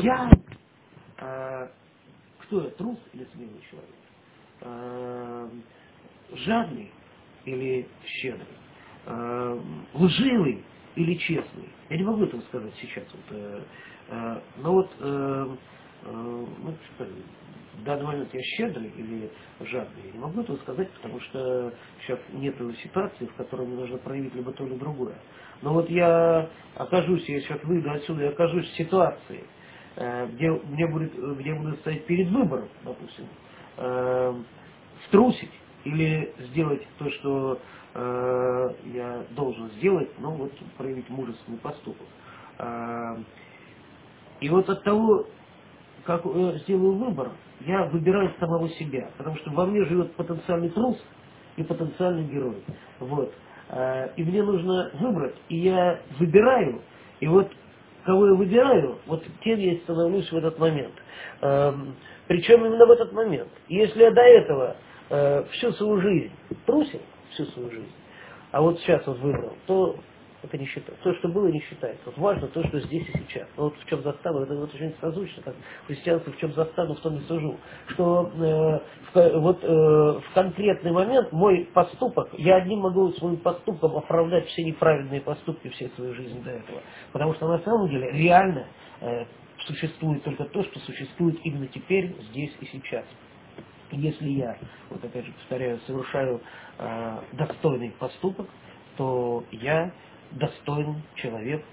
я, кто я, трус или смелый человек? Жадный или щедрый? Лживый или честный? Я не могу этого сказать сейчас. Но вот, ну, что, в данный момент я щедрый или жадный? Я не могу этого сказать, потому что сейчас нет ситуации, в которой мне нужно проявить либо то, либо другое. Но вот я окажусь, я сейчас выйду отсюда и окажусь в ситуации, где буду стоять перед выбором, допустим, струсить или сделать то, что я должен сделать, ну вот проявить мужественный поступок. И вот от того, как сделаю выбор, я выбираю самого себя, потому что во мне живет потенциальный трус и потенциальный герой. Вот. И мне нужно выбрать, и я выбираю, и вот кого я выбираю, вот тем я и становлюсь в этот момент. Причем именно в этот момент. Если я до этого всю свою жизнь трусил, всю свою жизнь, а вот сейчас вот выбрал, то это не считается. То, что было, не считается. Вот важно то, что здесь и сейчас. Но вот в чем застава, это вот очень созвучно, как в христианстве в чем застану, в том и сужу. Что в конкретный момент мой поступок, я одним могу своим поступком оправдать все неправильные поступки всей своей жизни до этого. Потому что на самом деле реально существует только то, что существует именно теперь, здесь и сейчас. Если я, вот опять же повторяю, совершаю достойный поступок, то я достойный человек.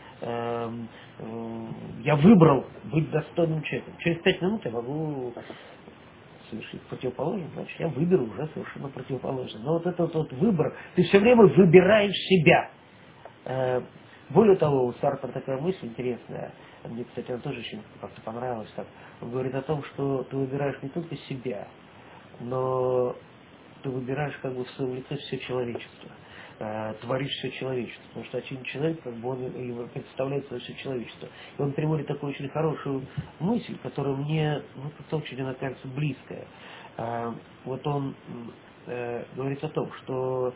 Я выбрал быть достойным человеком. Через 5 минут я могу совершить противоположное, значит, я выберу уже совершенно противоположное. Но вот этот вот выбор, ты все время выбираешь себя. Более того, у Сартра такая мысль интересная, мне, кстати, она тоже очень как-то понравилась. Так. Он говорит о том, что ты выбираешь не только себя, но ты выбираешь как бы в своем лице все человечество, творишь все человечество, потому что один человек, как бы он и представляет свое все человечество. И он приводит такую очень хорошую мысль, которая мне ну, как-то очень, она кажется, близкая. Вот он говорит о том, что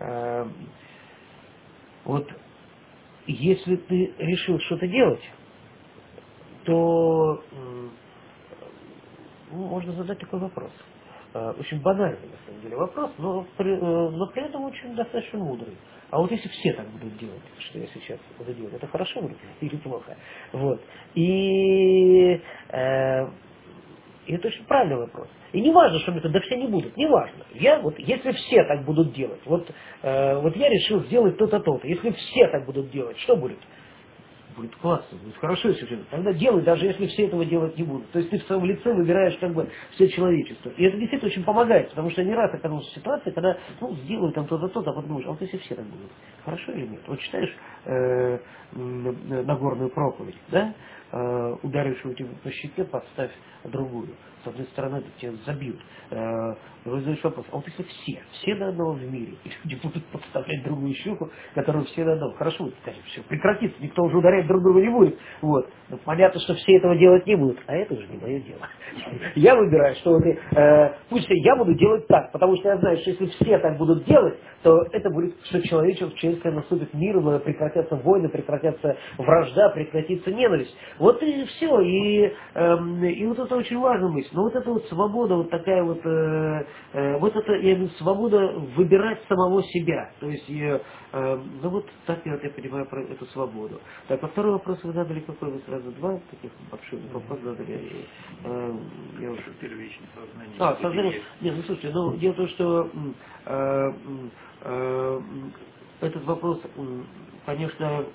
вот если ты решил что-то делать, то можно задать такой вопрос. Очень банальный, на самом деле, вопрос, но при этом очень достаточно мудрый. А вот если все так будут делать, что я сейчас буду делать, это хорошо будет или плохо? Вот. И это очень правильный вопрос. И не важно, что это, да все не будут, не важно. Если все так будут делать, вот я решил сделать то-то, то-то. Если все так будут делать, что будет? Будет классно, будет хорошо, если все. Тогда делай, даже если все этого делать не будут. То есть ты в своем лице выбираешь как бы все человечество. И это действительно очень помогает, потому что я не раз оказался в ситуации, когда, сделай там то-то, то-то, а потом думаешь, а вот если все так будут, хорошо или нет? Вот читаешь Нагорную проповедь, да? Ударившего тебя по щеке, подставь другую. С одной стороны, это тебя забьют. Вы задаешь вопрос, а вот если все до одного в мире, и люди будут подставлять другую щеку, которую все до одного, хорошо, скажем, все прекратится, никто уже ударять друг друга не будет. Вот. Но понятно, что все этого делать не будут, а это уже не мое дело. Я выбираю, что пусть я буду делать так, потому что я знаю, что если все так будут делать, то это будет, что человеческое наступит мир, прекратятся войны, прекратятся вражда, прекратится ненависть. Вот и все. И вот это очень важная мысль. Но вот эта вот свобода, вот такая вот, вот это, я имею в виду, свобода выбирать самого себя. То есть, ну вот так я понимаю про эту свободу. Так, а второй вопрос вы задали какой? Вы сразу два таких больших вопроса задали. Я уже... Первичное сознание. Сознание. Нет, ну слушайте, дело в том, что этот вопрос, конечно,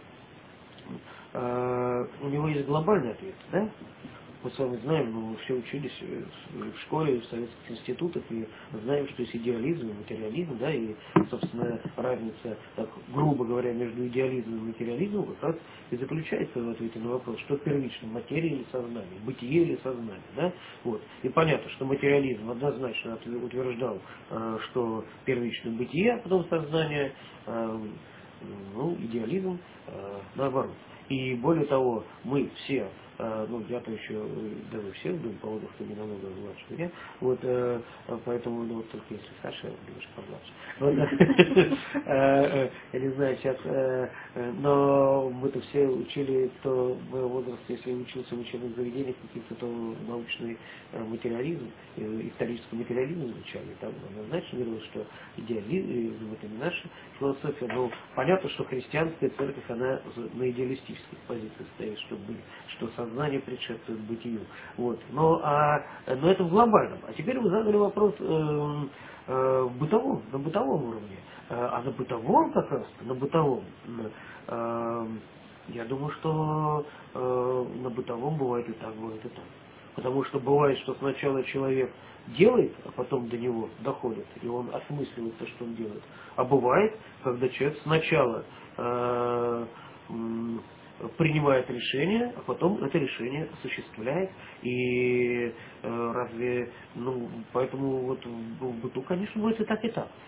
у него есть глобальный ответ, да? Мы с вами знаем, мы все учились в школе, в советских институтах, и знаем, что есть идеализм и материализм, да, и, собственно, разница, так, грубо говоря, между идеализмом и материализмом как раз и заключается в ответе на вопрос, что первично, материя или сознание, бытие или сознание, да, вот. И понятно, что материализм однозначно утверждал, что первично бытие, а потом сознание, идеализм наоборот. И более того, мы все ну, я-то еще, даже всех думаю, по поводу, что не намного младше меня, вот, поэтому, ну, вот только если Саша немножко помладше. Вот, я не знаю, сейчас, но мы-то все учили, кто в моем возрасте, если учился в учебных заведениях каких-то, то научный материализм, исторический материализм изучали, там однозначно говорилось, что идеализм, это не наша философия, но понятно, что христианская церковь, она на идеалистических позициях стоит, что сознание предшествует бытию. Вот. Но это в глобальном. А теперь вы задали вопрос на бытовом уровне. А на бытовом как раз, на бытовом, я думаю, что на бытовом бывает и так, бывает и так. Потому что бывает, что сначала человек делает, а потом до него доходит, и он осмысливает то, что он делает. А бывает, когда человек сначала принимает решение, а потом это решение осуществляет. И разве, ну, поэтому вот в быту, конечно, будет и так, и так.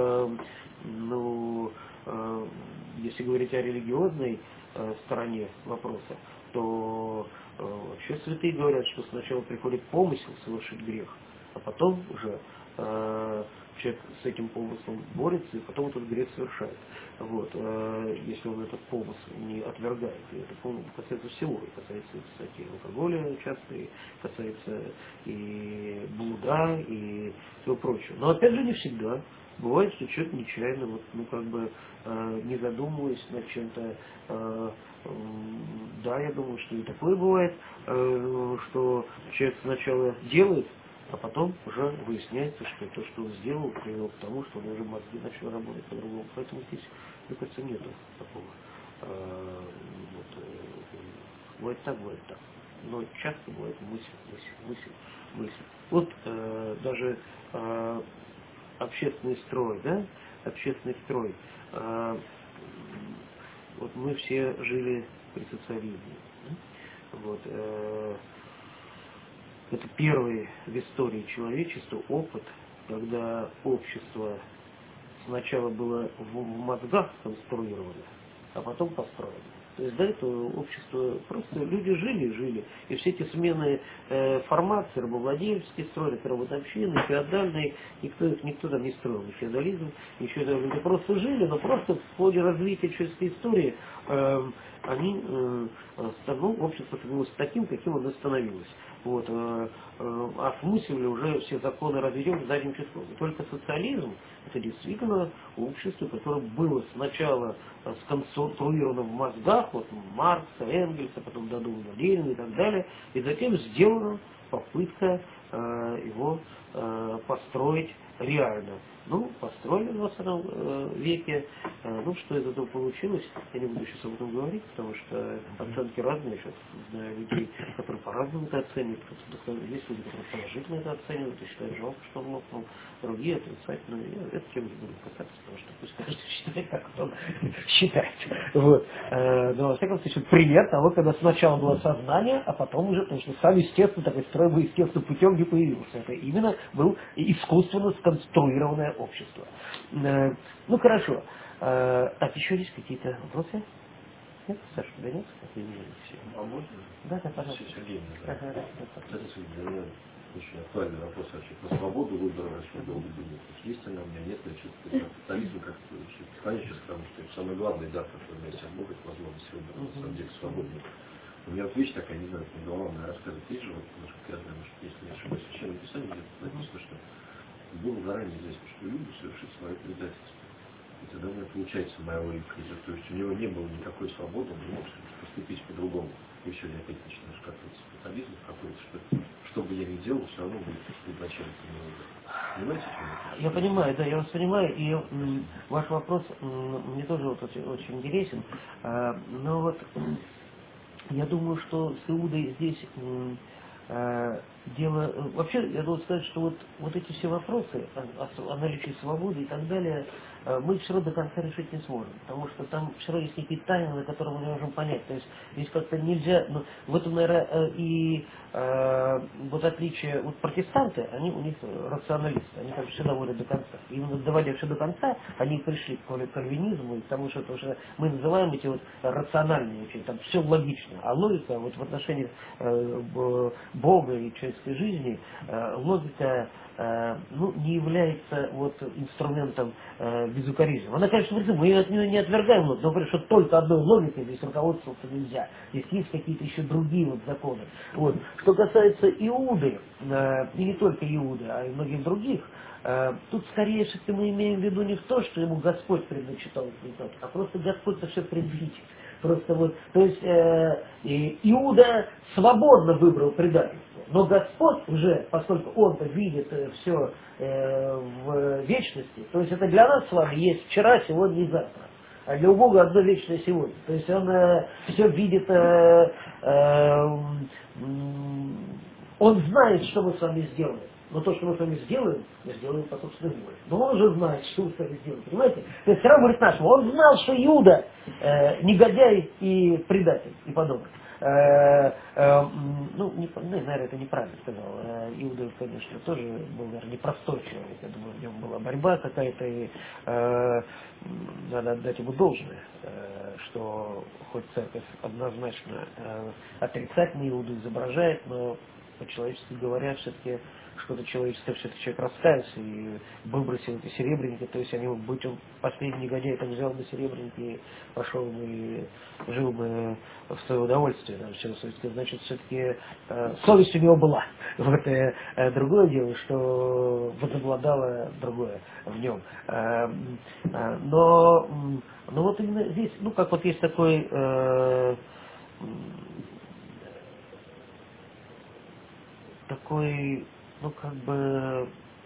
Ну, если говорить о религиозной стороне вопроса, то вообще святые говорят, что сначала приходит помысел совершить грех, а потом уже человек с этим помыслом борется, и потом этот грех совершает. Вот, если он этот помысл не отвергает. И это касается всего. И касается, кстати, алкоголя часто, и касается и блуда, и всего прочего. Но опять же не всегда. Бывает, что человек нечаянно, вот, ну как бы не задумываясь над чем-то, да, я думаю, что и такое бывает, что человек сначала делает, а потом уже выясняется, что то, что он сделал, привело к тому, что он уже мозги начали работать по-другому. Поэтому здесь, мне кажется, нету такого. Бывает так, бывает так. Но часто бывает мысль. Вот даже общественный строй, да? Общественный строй. Вот мы все жили при социализме. Вот, это первый в истории человечества опыт, когда общество сначала было в мозгах конструировано, а потом построено. То есть до этого общество, просто люди жили, и все эти смены формации, рабовладельческие строили, рабочины, феодальные, никто там не строил, ни феодализм, ничего этого. Люди просто жили, но просто в ходе развития человеческой истории общество становилось таким, каким оно становилось. Вот, осмыслили уже все законы разведения задним числом. И только социализм это действительно общество, которое было сначала сконструировано в мозгах, вот Маркса, Энгельса, потом додумано Ленина и так далее, и затем сделана попытка его построить реально. Ну, построили в 20 веке. Ну, что из этого получилось, я не буду сейчас об этом говорить, потому что оценки разные. Я сейчас знаю людей, которые по-разному это оценивают. Есть люди, которые положительно это оценивают и считают жалко, что он лопнул. Другие отрицательно. Я эту тему не буду касаться, потому что пусть каждый считает, как он считает. Вот. Но, во всяком случае, пример того, когда сначала было сознание, а потом уже, потому что сам, естественно, такой строй бы естественным путем не появился. Это именно был искусственно сконструированное общество. Ну, хорошо. Так, еще есть какие-то вопросы? Нет, Саша, да нет? А можно? Да, пожалуйста. Сергей, это для меня очень актуальный вопрос вообще про свободу выбора, очень долго думаю. Есть она у меня, нет, значит, капитализм как-то конечно, потому что это самый главный дар, который у меня есть от Бога, это возможность выбора, на самом деле, свободный. У меня вот вещь такая, не знаю, мне голова рассказывает, есть же, вот, насколько я знаю, может, если не ошибаюсь, в Священном Писании где-то написано, что было заранее известно, что люди совершит свое предательство. И тогда у меня получается моя логика идет. То есть у него не было никакой свободы, он не мог поступить по-другому. И все, я опять начинаю скатываться в капитализм какой-то, что бы я ни делал, все равно будет изначально понимаете, о чем я? Я понимаю, да, я вас понимаю, и ваш вопрос мне тоже вот очень интересен. Но вот я думаю, что с Иудой здесь дело... Вообще, я должен сказать, что вот эти все вопросы о наличии свободы и так далее, мы все равно до конца решить не сможем, потому что там все равно есть какие-то тайны, которые мы не можем понять. То есть здесь как-то нельзя, ну, в этом, наверное, и вот отличие, вот протестанты, они у них рационалисты, они как бы все доводят до конца. Именно доводя все до конца, они пришли к кальвинизму и к тому, что, то, что мы называем эти вот рациональные учения, там все логично, а логика вот в отношении Бога и человеческой жизни, логика ну, не является вот инструментом безукоризма. Она, конечно, мы от нее не отвергаем, но говорит, что только одной логикой здесь руководствоваться нельзя. Здесь есть какие-то еще другие вот законы. Вот. Что касается Иуды, и не только Иуды, а и многих других, тут скорее все-таки мы имеем в виду не в то, что ему Господь предначитал, а просто Господь-то все предвидит. Просто вот, то есть Иуда свободно выбрал предательство, но Господь уже, поскольку Он-то видит все в вечности, то есть это для нас с вами есть вчера, сегодня и завтра. А для Бога одно вечное сегодня. То есть Он все видит, Он знает, что мы с вами сделаем. Но то, что мы с вами сделаем, мы сделаем по собственной воле. Но он уже знает, что мы с вами сделаем. Понимаете? То есть все равно говорит нашему. Он знал, что Иуда негодяй и предатель и подобное. Ну, наверное, это неправильно сказал. Иуда, конечно, тоже был, наверное, непростой человек. Я думаю, в нем была борьба какая-то, и надо отдать ему должное, что хоть церковь однозначно отрицательно Иуду изображает, но по-человечески говоря, все-таки что-то человеческое, все-таки человек раскаялся и выбросил эти серебряники, то есть они, будь он последний негодяй, там взял бы серебряники и пошел бы и жил бы в свое удовольствие, там, значит, все-таки совесть у него была. Вот, другое дело, что возобладало другое в нем. Но вот именно здесь, ну, как вот есть такой такой, ну, как бы,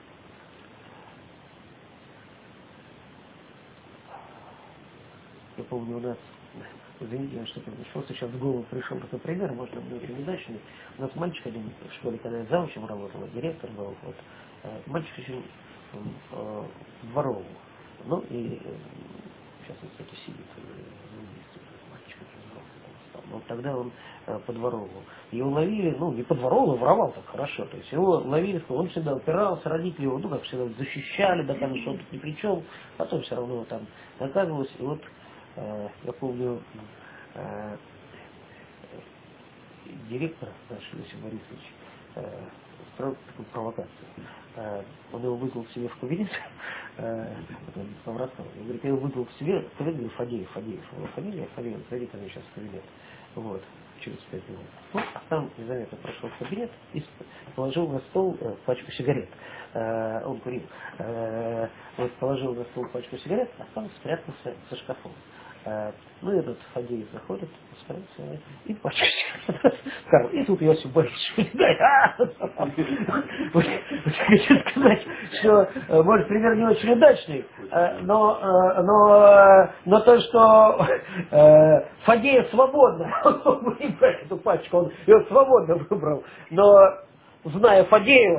я помню, у нас, извините, я что-то просто сейчас в голову пришел такой пример, может, он будет неудачный. У нас мальчик один в школе, когда я заучим работал, директор был, вот, мальчик очень дворовый. Ну, и сейчас он, кстати, сидит в месте, мальчик очень взрослый там стал. Но тогда он подворовывал. Его ловили, ну, не подворовывал, воровал так хорошо. То есть его ловили, он всегда упирался, родители его, ну, как всегда, защищали, доказывали, что он тут ни при чем. Потом все равно там наказывалось. И вот я помню, директор наш, Иосиф Борисович, устроил такую провокацию. Он его вызвал к себе в кабинет, он рассказал, он говорит, я его вызвал к себе, в кабинет, говорю, Фадеев, его фамилия, зайди ко мне сейчас в кабинет. Вот, через 5 минут. Ну, а там незаметно прошел в кабинет и положил на стол пачку сигарет. Он курил. Вот положил на стол пачку сигарет, а сам спрятался за шкафом. Ну, этот Фадеев заходит, спрятался, и пачку сигарет. И тут Иосиф Борисович убегает. Хочу сказать, что, может, пример не очень удачный, но то, что Фадеев свободно, он мог не брать эту пачку, он ее свободно выбрал, но зная Фадеева,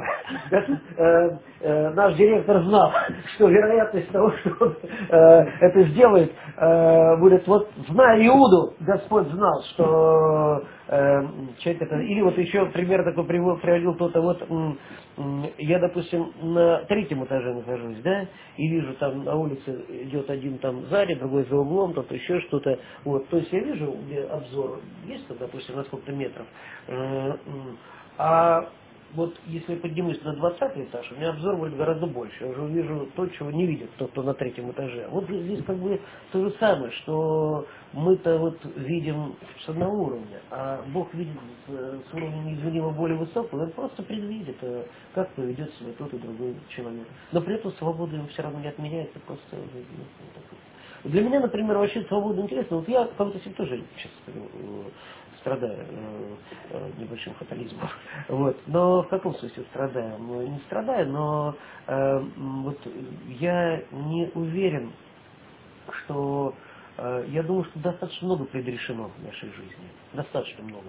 наш директор знал, что вероятность того, что он это сделает, будет, вот зная Иуду, Господь знал, что человек это, или вот еще пример такой приводил кто-то, вот я, допустим, на 3-м этаже нахожусь, да, и вижу, там на улице идет один там сзади, другой за углом, тут еще что-то, вот, то есть я вижу, где обзор есть, там, допустим, на сколько-то метров, а вот если я поднимусь на 20-й этаж, у меня обзор будет гораздо больше. Я уже увижу то, чего не видит тот, кто на 3-м этаже. Вот здесь как бы то же самое, что мы-то вот видим с одного уровня, а Бог видит с уровня неизмеримо более высокого, он просто предвидит, как поведет себя тот и другой человек. Но при этом свобода ему все равно не отменяется, просто для меня, например, вообще свобода интересна. Вот я как-то себе тоже сейчас страдаю небольшим фатализмом. Вот. Но в каком смысле страдаю? Ну, не страдаю, но вот я не уверен, что я думаю, что достаточно много предрешено в нашей жизни. Достаточно много.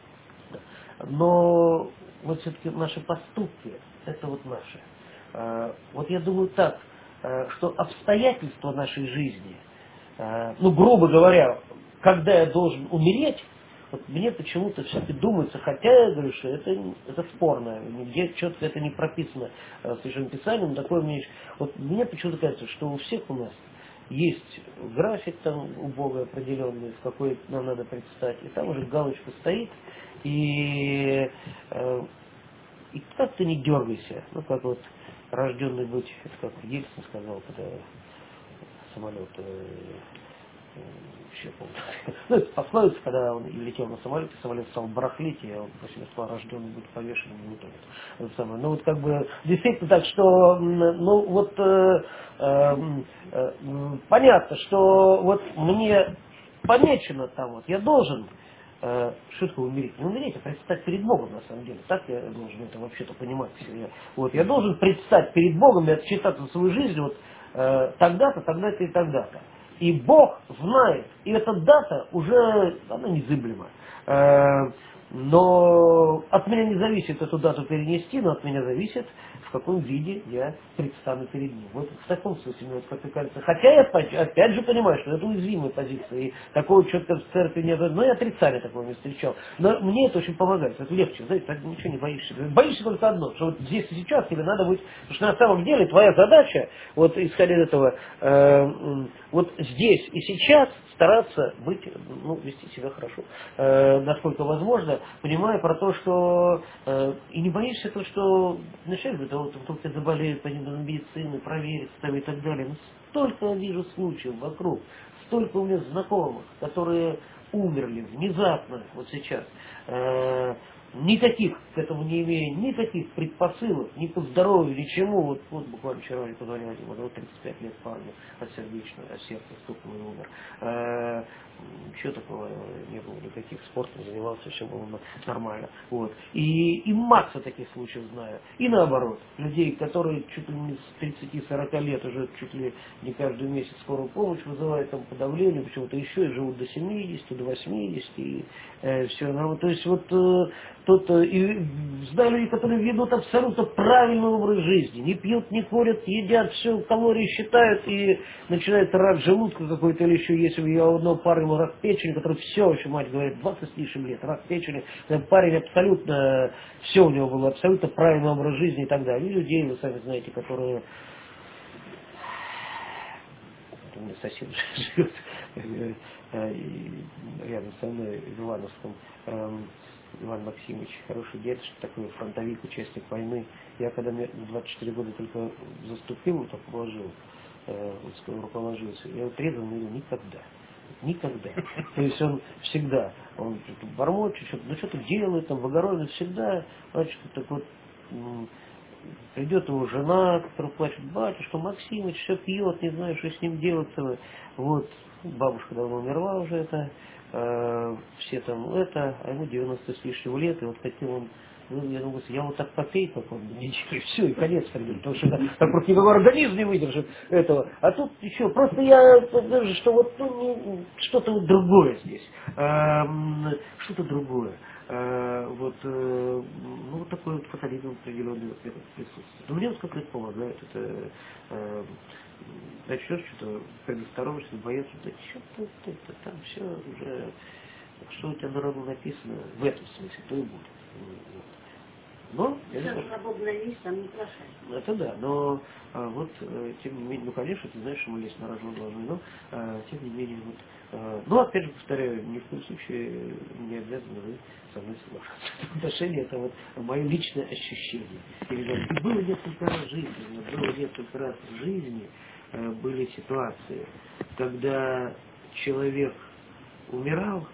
Но вот все-таки наши поступки, это вот наши. Вот я думаю так, что обстоятельства нашей жизни, ну, грубо говоря, когда я должен умереть, вот мне почему-то все-таки думается, хотя я говорю, что это спорно, нигде четко это не прописано в Священном Писании, но такое мне, вот мне почему-то кажется, что у всех у нас есть график там у Бога определенный, в какой нам надо предстать, и там уже галочка стоит, и, и как ты не дергайся, ну как вот рожденный быть, это как Ельцин сказал, когда самолет, еще помню. Ну, это пословица, когда он летел на самолете, самолет стал барахлить, и он про себя сказал, рожденный быть повешенным, не утонет. Это самое. Ну вот как бы действительно так, что ну вот понятно, что вот мне помечено там вот, я должен что такое умереть? Не умереть, а предстать перед Богом, на самом деле. Так я должен это вообще-то понимать. Вот, я должен предстать перед Богом и отчитаться за свою жизнь вот тогда-то, тогда-то и тогда-то. И Бог знает, и эта дата уже, она незыблема. Но от меня не зависит эту дату перенести, но от меня зависит, в каком виде я предстану перед ним. Вот в таком смысле, мне вот как-то кажется. Хотя я опять же понимаю, что это уязвимая позиция, и такого четко в церкви нет, но и отрицания такого не встречал. Но мне это очень помогает, это легче, знаете, так ничего не боишься. Боишься только одно, что вот здесь и сейчас тебе надо быть, потому что на самом деле твоя задача, вот исходя из этого, вот здесь и сейчас стараться быть, ну, вести себя хорошо, насколько возможно, понимая про то, что и не боишься того, что начать говорит, вот вдруг ты заболеет, пойдем на медицину, проверить там и так далее. Ну, столько я вижу случаев вокруг, столько у меня знакомых, которые умерли внезапно вот сейчас. Никаких к этому не имея, никаких предпосылок, ни по здоровью, ни чему. Вот буквально вчера мне позвонил один, вот 35 лет парню от сердечного, от сердца стукнул и умер. Ничего такого не было, никаких спортом занимался, все было нормально. Вот. И масса таких случаев знаю. И наоборот, людей, которые чуть ли не с 30-40 лет уже чуть ли не каждый месяц скорую помощь вызывают, там подавление, почему-то еще, и живут до 70, до 80, и все. Ну, то есть вот тут и знаю людей, которые ведут абсолютно правильный образ жизни, не пьют, не курят, едят, все, калории считают, и начинается рак желудка какой-то или еще есть. Я у одного парня рак печени, который все, еще мать говорит, 20 с лишним лет, рак печени. Парень абсолютно, все у него было, абсолютно правильный образ жизни и так далее. И людей, вы сами знаете, которые... У меня сосед живет рядом со мной в Ивановском. Иван Максимович, хороший дедушка, такой фронтовик, участник войны. Я когда мне 24 года только заступил, так положил, руководился, я вот трезвым не был никогда. Никогда. То есть он всегда, он что-то бормочет, что-то, ну что-то делает, там, в огороде всегда, значит, так вот, придет его жена, которая плачет, батюшка, Максимыч все пьет, не знаю, что с ним делать. Вот, бабушка давно умерла уже, это, все там это, а ему 90 с лишним лет, и вот хотел он, ну, я думаю, я вот так попей, как он, и все, и конец придет, потому что так просто никакой организм не выдержит этого. А тут еще, просто я даже, что вот что-то вот другое здесь, что-то другое. Ну, вот такой вот фатализм определенный вот присутствует. Но мне вот как это помогает, это начнешь что-то предосторожность, бояться, да что-то это, там все уже, что у тебя на роду написано, в этом смысле, то и будет. Но свободная вещь там не плохая. это да, но вот тем не менее, ну конечно, ты знаешь, что мы лезть на рожон должны, но тем не менее, вот, ну опять же повторяю, ни в коем случае не обязаны вы со мной соглашаться. Отношения это вот мое личное ощущение. И было несколько раз в жизни, были ситуации, когда человек умирал,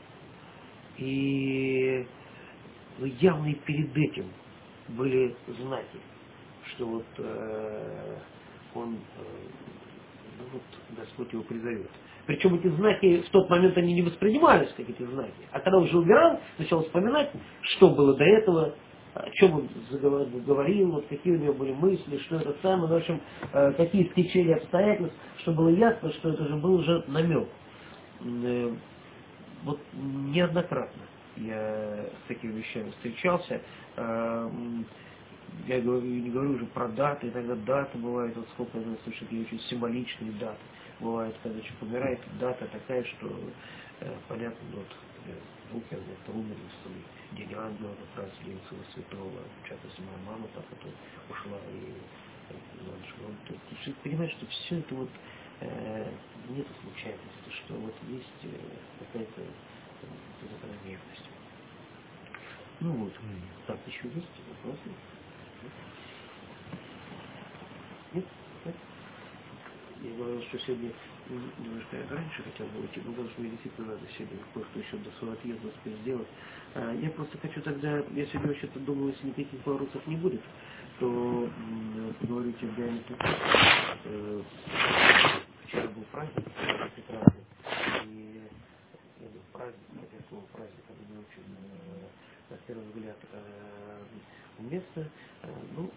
и явно и перед этим были знаки, что вот он, ну вот Господь его призовет. Причем эти знаки в тот момент они не воспринимались как эти знаки. А когда уже умирал, начал вспоминать, что было до этого, о чем он говорил, вот какие у него были мысли, что это самое, в общем, какие стечения обстоятельств, что было ясно, что это же был уже намек. Вот неоднократно я с такими вещами встречался. я говорю, не говорю уже про даты, иногда даты бывают, вот сколько я знаю, такие очень символичные даты. Бывает, когда человек умирает, дата такая, что понятно, вот Букер, это умер, День Ангела, как раз День Сына Святого, в частности, моя мама так это ушла, и то есть человек понимает, что все это вот нет случайности, что вот есть какая-то закономерность. Ну вот, так, еще есть вопросы? Нет? Нет? Я говорил, что сегодня немножко раньше хотел бы уйти, но потому что мне действительно надо сегодня кое-что еще до своего отъезда успеть сделать. Я просто хочу тогда, я сегодня вообще-то думаю, если никаких вопросов не будет, то поговорить о диалектике. Вчера был праздник, прекрасный, и праздник, хотя слово праздник, оно не очень, на первый взгляд, уместно. Ну,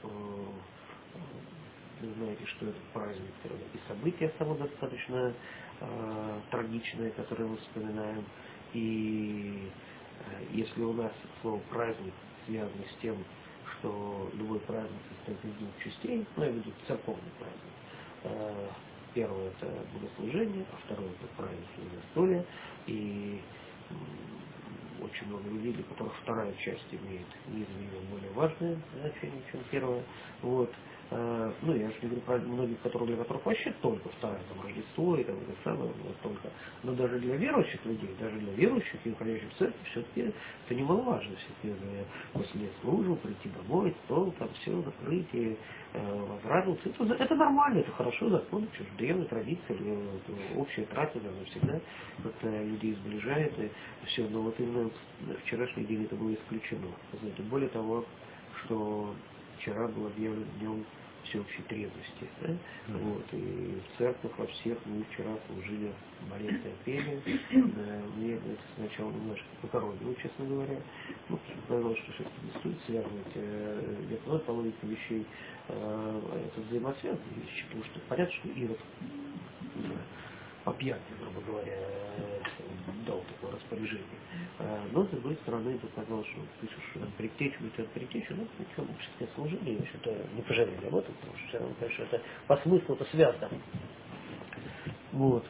вы знаете, что это праздник, и события само достаточно трагичные, которые мы вспоминаем. И если у нас слово праздник связано с тем, что любой праздник состоит из двух частей, ну, я веду церковный праздник. Первое это богослужение, а второе это праздник и застолье. И очень много людей, для которых вторая часть имеет неизмеримо более важное значение, чем первая. Вот. Ну, я же не говорю про многих, для которых вообще только вторая, там, Рождество и там, это самое, вот только. Но даже для верующих людей, даже для верующих и уходящих в церковь, все-таки это немаловажно. Все-таки после службы прийти домой, стол, там все закрыть и возрадоваться. Это нормально, это хорошо, закон, древняя традиция, общая трапеза, она всегда как-то людей сближает, и все. Но вот именно в вчерашний день это было исключено. Знаете, более того, что вчера был объявлен днем всеобщей трезвости. Да? Вот, и в церквах во всех мы вчера служили балетное пение. Мне это сначала немножко покоробило, честно говоря. Ну, казалось, что все-таки не стоит связывать нет, по логике вещей это взаимосвязанные вещи, потому что понятно, что Ирод по пьяни, грубо говоря, дал такое распоряжение. Но, с другой стороны, это казалось, что пишешь предтечу, ну, ничего, общественное служение, я считаю, не пожалели об этом, потому что все равно, конечно, это по смыслу это связано. Вот.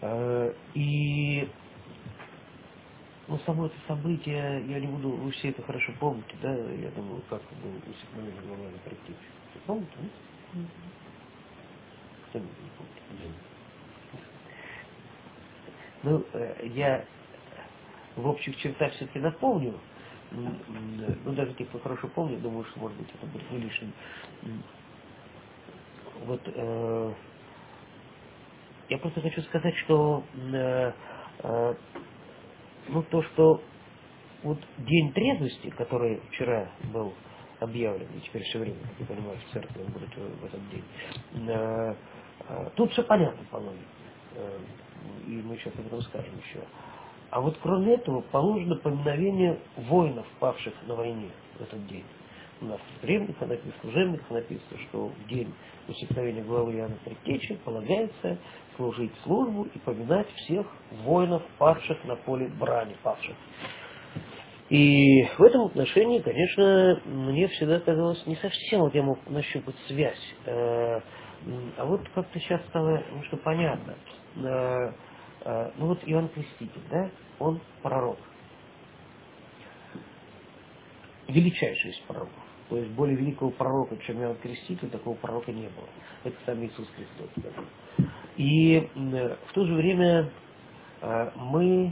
И ну, само это событие, я не буду, вы все это хорошо помните, да, я думаю, как был усекновение главной предтечи. Вы помните, нет? Кто не помнит? Ну, я в общих чертах все-таки напомню, ну, даже те, кто хорошо помнит, думаю, что, может быть, это будет не лишним. Вот, я просто хочу сказать, что, ну, то, что вот день трезвости, который вчера был объявлен, и теперь все время, как я понимаю, в церкви он будет в этот день, тут все понятно по логике, и мы сейчас об этом скажем еще. А вот кроме этого положено поминовение воинов, павших на войне в этот день. У нас в древних служебниках написано, что в день усекновения главы Иоанна Предтечи полагается служить службу и поминать всех воинов, павших на поле брани, павших. И в этом отношении, конечно, мне всегда казалось не совсем, вот я мог нащупать связь. А вот как-то сейчас стало немножко понятно. Ну вот Иоанн Креститель, да, он пророк. Величайший из пророков. То есть более великого пророка, чем Иоанн Креститель, такого пророка не было. Это сам Иисус Христос. Да. И в то же время мы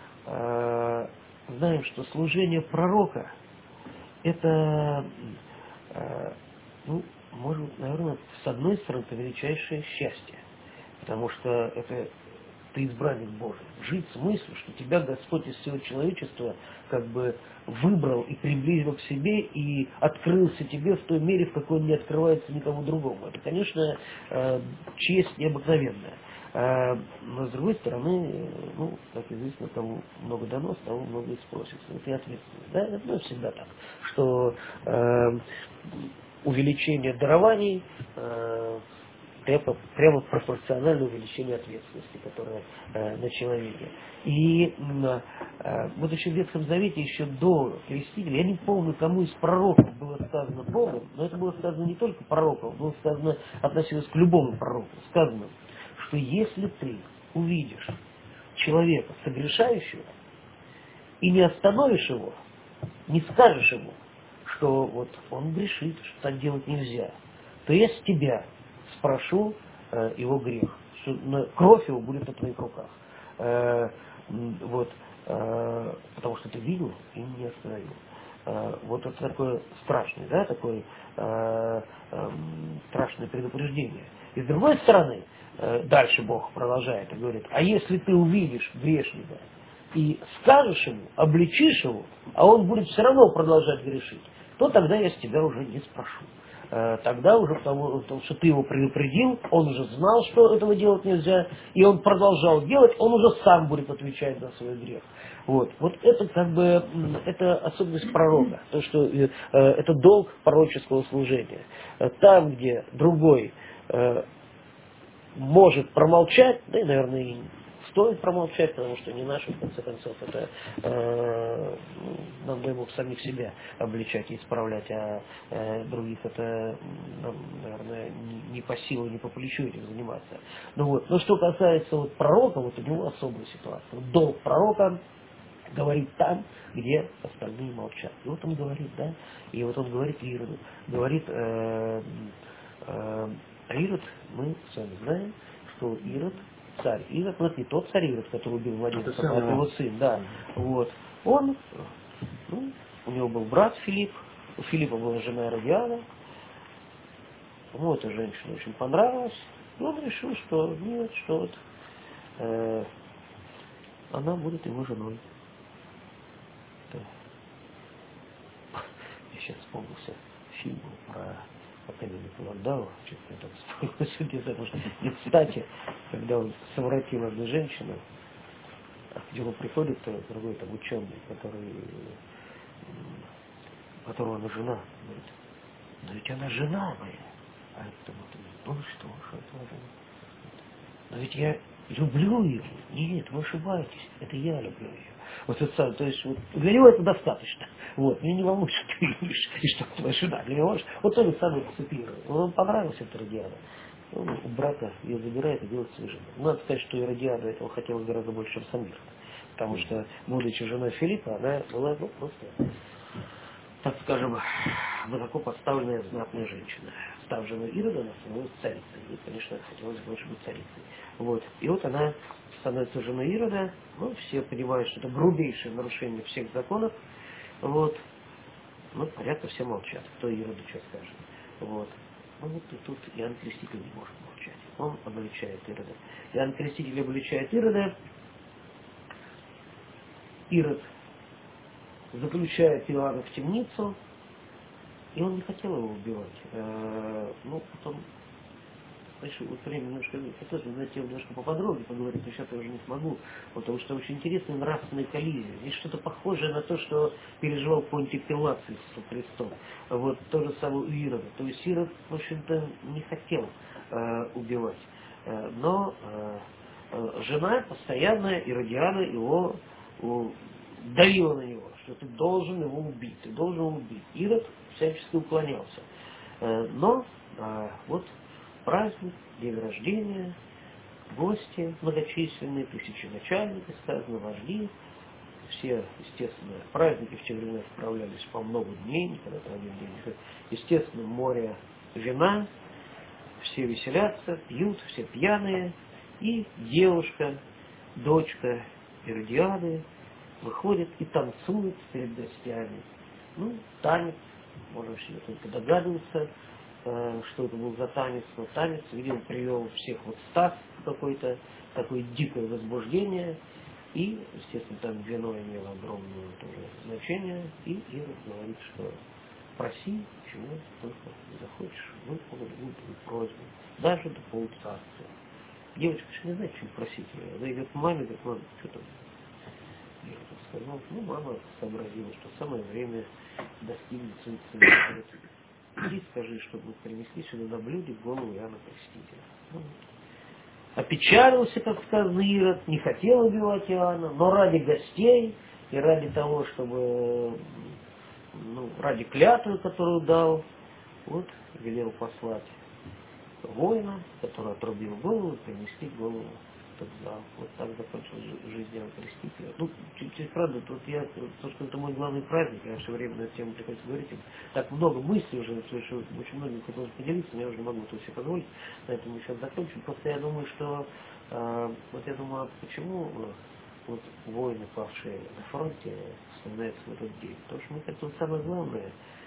знаем, что служение пророка это, ну, может быть, наверное, с одной стороны, это величайшее счастье. Потому что это ты избранник Божий. Жить с мыслью, что тебя Господь из всего человечества как бы выбрал и приблизил к себе и открылся тебе в той мере, в какой он не открывается никому другому. Это, конечно, честь необыкновенная. Но с другой стороны, ну, как известно, кому много дано, с того много и спросится. Это и ответственность. Да? Это всегда так, что увеличение дарований прямо пропорционально увеличению ответственности, которая на человеке. И Вот еще в Ветхом Завете, еще до крестителя, я не помню, кому из пророков было сказано Богом, но это было сказано не только пророкам, было сказано, относилось к любому пророку. Сказано, что если ты увидишь человека согрешающего и не остановишь его, не скажешь ему, что вот он грешит, что так делать нельзя, то я с тебя спрошу его грех, что кровь его будет на твоих руках. Вот, потому что ты видел и не остановил. Вот это такое страшное, да, такое страшное предупреждение. И с другой стороны, дальше Бог продолжает и говорит, а если ты увидишь грешника и скажешь ему, обличишь его, а он будет все равно продолжать грешить, то тогда я с тебя уже не спрошу. Тогда уже, потому что ты его предупредил, он уже знал, что этого делать нельзя, и он продолжал делать, он уже сам будет отвечать за свой грех. Вот это как бы, это особенность пророка, то, что это долг пророческого служения. Там, где другой может промолчать, да и, наверное, и стоит промолчать, потому что не наши, в конце концов, это нам, дай Бог, самих себя обличать и исправлять, а других это, нам, наверное, не по силу, не по плечу этим заниматься. Ну вот. Но что касается вот пророка, вот у него особая ситуация. Вот долг пророка говорит там, где остальные молчат. И вот он говорит, да, и вот он говорит Ироду, говорит, Ирод, мы с вами знаем, что Ирод, царь Ирод, но это не тот царь Ирод, который убил младенца, а это его сын, да, вот, он, ну, у него был брат Филипп, у Филиппа была жена Иродиада, ему эта женщина очень понравилась, и он решил, что нет, что вот она будет его женой. Я сейчас вспомнился фильм про академика Ландау, что-то я так вспомнил, потому что не кстати, когда он совратил одну женщину, а к нему приходит другой там ученый, которого она жена, говорит, но ведь она жена моя. А это вот, ну что это жена? Но ведь я люблю ее. Нет, вы ошибаетесь, это я люблю ее. Вот это самое, то есть вот, для него это достаточно. Вот, мне не волнует, что ты любишь, и что твоя жена. Для него вот то же самое цепирует. Он понравился эта Иродиада. Он у брата ее забирает и делает свою жену. Надо сказать, что Иродиада этого хотела гораздо больше, чем сам Ирод. Потому что, будучи женой Филиппа, она была просто, так скажем, высоко поставленная знатная женщина. Став женой Ирода, она становилась царицей. И, конечно, хотелось больше быть царицей. Вот. И вот она становится женой Ирода. Ну, все понимают, что это грубейшее нарушение всех законов. Вот. Ну, понятно, все молчат. Кто Ироду что скажет. Вот. Ну, вот и тут Иоанн Креститель не может молчать. Он обличает Ирода. Иоанн Креститель обличает Ирода. Ирод заключает Иоанна в темницу, и он не хотел его убивать. Ну, потом, знаешь, вот время немножко, хотелось бы, знаете, немножко поподробнее поговорить, но сейчас я уже не смогу, потому что очень интересная нравственная коллизия. Здесь что-то похожее на то, что переживал Понтий Пилат с Иисусом Христом. Вот то же самое у Ирода. То есть Ирод, в общем-то, не хотел убивать. Но жена постоянная, Иродиада, его давила на него, что ты должен его убить, ты должен его убить. Ирод всячески уклонялся. Но вот праздник, день рождения, гости многочисленные, тысячи начальников, сказано, вожди, все, естественно, праздники в те времена справлялись по много дней, никогда там один день. Естественно, море вина, все веселятся, пьют, все пьяные, и девушка, дочка Иродиады, выходит и танцует перед гостями. Ну, танец, можно себе только догадываться, что это был за танец, но танец, видимо, привел всех вот в стас какое-то, такое дикое возбуждение, и, естественно, там вино имело огромное тоже значение, и Ирод говорит, что проси, чего только захочешь, выполнить твою просьбу, даже до полцарства. Девочка же не знает, что просить ее. Она идет к маме, говорит, мама, что там? Я сказал, ну, мама сообразила, что самое время достигнуть своей цели. Иди скажи, чтобы принесли сюда на блюде голову Иоанна Крестителя. Ну, опечалился, как сказано, Ирод, не хотел убивать Иоанна, но ради гостей и ради того, чтобы, ну, ради клятвы, которую дал, вот, велел послать воина, который отрубил голову, принести голову в тот зал. Вот так закончилась жизнь Иоанна Крестителя. Ну, чуть правда, тут я, то, что это мой главный праздник, я все время на эту тему приходится говорить, так много мыслей уже, что очень многим хотелось поделиться, но я уже не могу это себе позволить, поэтому сейчас закончим. Просто я думаю, что, вот я думаю, почему вот воины, павшие на фронте, вспоминаются в этот день. Потому что мы хотим самое главное,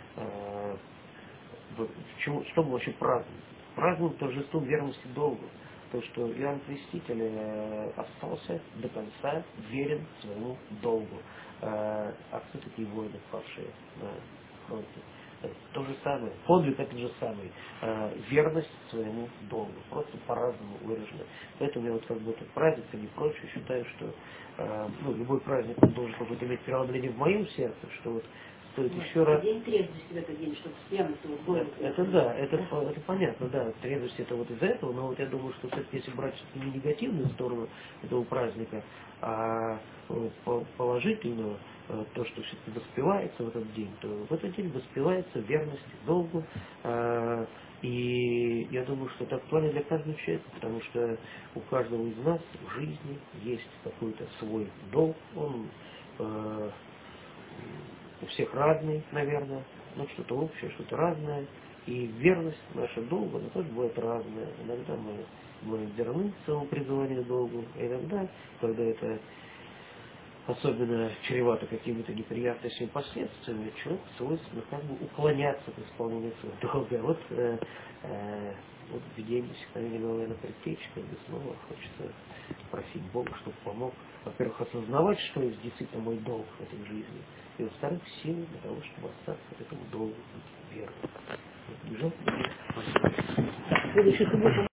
что мы вообще празднуем? Празднуем торжество верности долгу. То, что Иоанн Креститель остался до конца верен своему долгу. А кто такие воины, павшие на фронте? То же самое. Подвиг это же самый. Верность своему долгу. Просто по-разному выражено. Поэтому я вот как бы этот праздник и прочее считаю, что ну, любой праздник должен какое-то иметь преобладание в моем сердце, что вот стоит Нет, еще раз. день трезвости в этот день, чтобы пьяность его в голову. Это да, это понятно, да, трезвость это вот из-за этого, но вот я думаю, что все-таки если брать не негативную сторону этого праздника, а положительную, то, что все-таки воспевается в этот день, то в этот день воспевается верность долгу, и я думаю, что это актуально для каждого человека, потому что у каждого из нас в жизни есть какой-то свой долг, он у всех разный, наверное, но что-то общее, что-то разное. И верность наша долгу, она тоже бывает разная. Иногда мы бываем верны своему призванию долгу, а иногда, когда это особенно чревато какими-то неприятными последствиями, человек свойственно как бы уклоняться от исполнения своего долга. Вот в день сохранения головы на предтечи, как бы снова хочется просить Бога, чтобы помог, во-первых, осознавать, что есть действительно мой долг в этой жизни, и во-вторых, силы для того, чтобы остаться от этому долгу, быть верным. Вот, бежать, следующая суббота